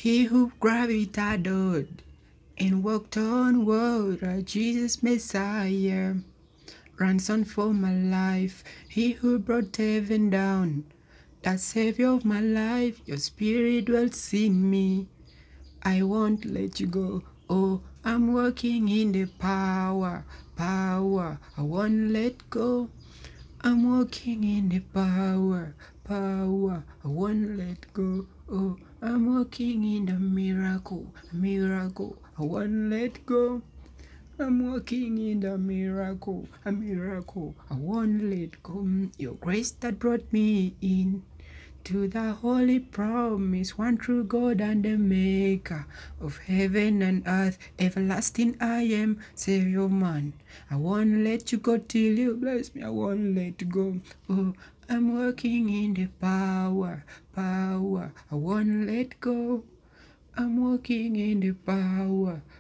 He who gravitated and walked on water, Jesus Messiah, ransom for my life. He who brought heaven down, that Savior of my life, your spirit dwells in me. I won't let you go. Oh, I'm walking in the power. I won't let go. I'm walking in the power. I won't let go. Oh, I'm walking in the miracle. I won't let go. I'm walking in the miracle. I won't let go. Your grace that brought me in to the holy promise, one true God and the maker of heaven and earth, everlasting I am, Savior man. I won't let you go till you bless me, I won't let go. Oh, I'm walking in the power, I won't let go. I'm walking in the power,